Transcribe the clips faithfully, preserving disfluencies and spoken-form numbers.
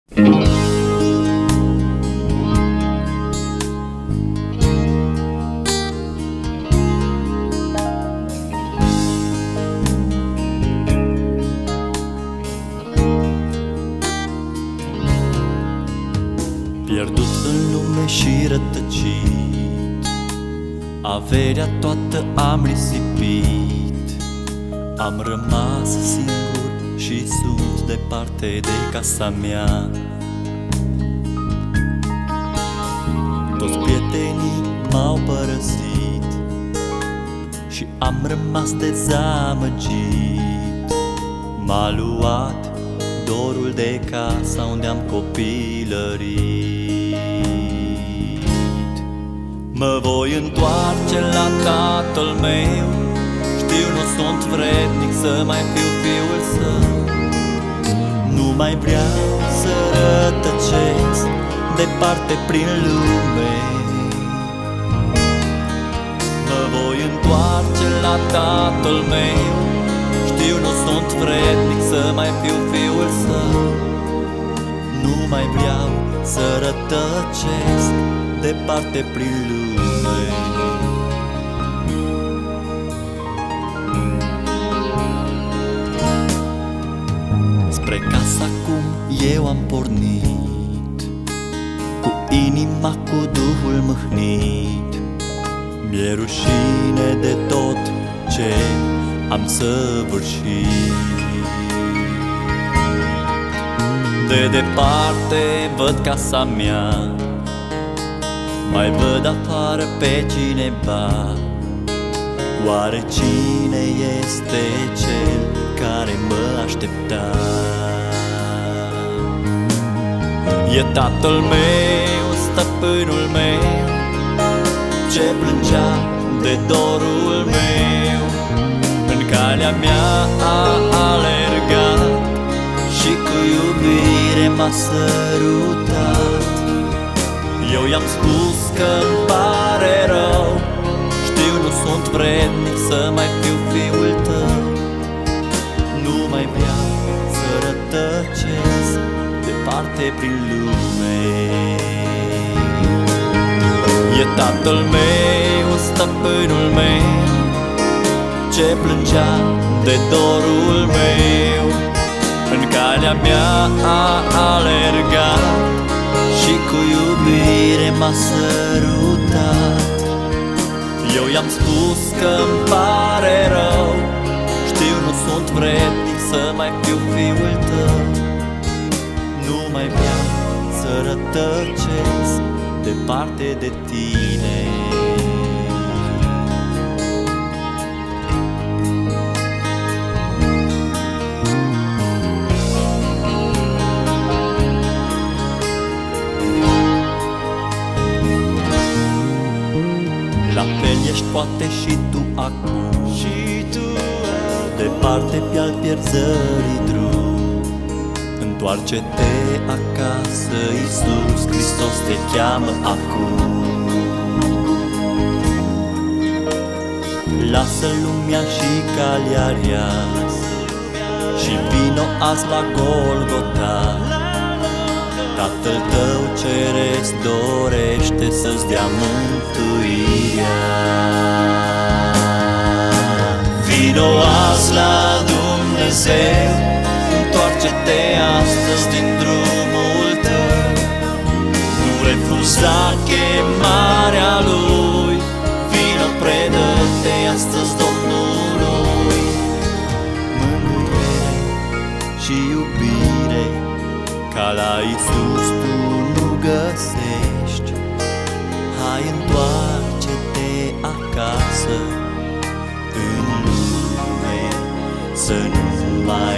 Pierdut în lume și rătăcit, averea toată am risipit. Am rămas singur și sunt departe de casa mea. Toți prietenii m-au părăsit și am rămas dezamăgit. M-a luat dorul de casa unde am copilărit. Mă voi întoarce la tatăl meu, știu nu sunt vrednic să mai fiu fiul său. Nu mai vreau să rătăcesc departe prin lume. Mă voi întoarce la tatăl meu, știu nu sunt vrednic să mai fiu fiul său. Nu mai vreau să rătăcesc departe prin lume. Spre casa cum eu am pornit, cu inima, cu duhul mâhnit. Mi-e rușine de tot ce am săvârșit. De departe văd casa mea, mai văd afară pe cineva. Oare cine este cel care mă aștepta? E tatăl meu, stăpânul meu, ce plângea de dorul meu. În calea mea a alergat și cu iubire m-a sărutat. Eu i-am spus că-mi pare rău, știu nu sunt vrednic să mai fiu fiul tău. Nu mai vreau să rătăcesc departe prin lume. E tatăl meu, stăpânul meu, ce plângea de dorul meu. În calea mea a alergat și cu iubire m-a sărutat. Eu i-am spus că-mi pare rău, știu nu sunt vrednic să mai fiu fiul tău. Nu mai vreau să rătăcesc departe de tine. La fel ești poate și tu acum, și tu departe pe-al pierzării drum. Întoarce-te acasă, Iisus Hristos te cheamă acum. Lasă lumea și calea rea și vino azi la Golgota. Tatăl tău ceresc dorește să-ți dea mântuirea. Vino azi la Dumnezeu, întoarce-te astăzi din drumul tău. Nu refuza chemarea Lui, vino predă-te astăzi Domnului. Mângâiere și iubire ca la Iisus tu nu găsești. Hai, întoarce-te acasă în lume, să nu mai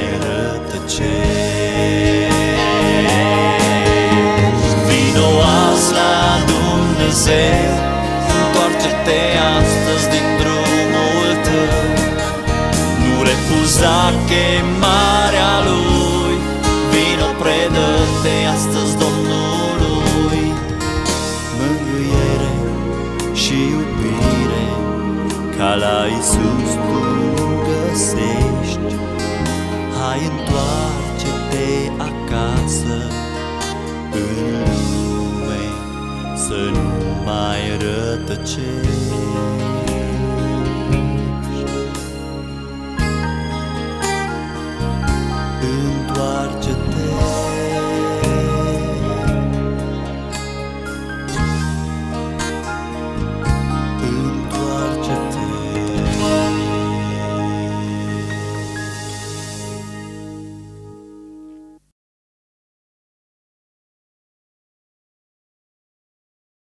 rătăcești. Vino azi la Dumnezeu, întoarce-te astăzi din drumul tău. Nu refuza chemarea Lui, vino predă-te astăzi Domnului. Mângâiere și iubire ca la Iisus tu nu găsești. Hai, întoarce-te acasă în lume să nu mai rătăcești.